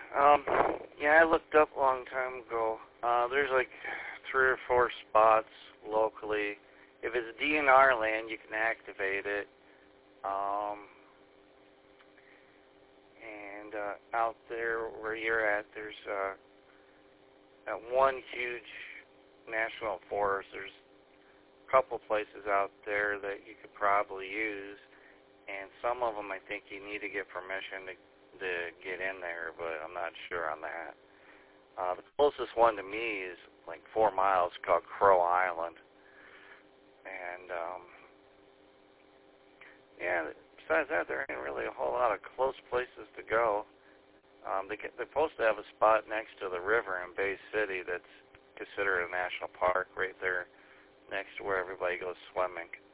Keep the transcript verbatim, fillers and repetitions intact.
Um, yeah, I looked up a long time ago. Uh, there's like three or four spots locally. If it's D N R land, you can activate it. Um, and uh, out there where you're at, there's uh, that one huge national forest. There's a couple places out there that you could probably use, and some of them I think you need to get permission to to get in there, but I'm not sure on that. Uh, the closest one to me is like four miles, called Crow Island. And, um, yeah, besides that, there ain't really a whole lot of close places to go. Um, they get, they're supposed to have a spot next to the river in Bay City that's considered a national park right there next to where everybody goes swimming.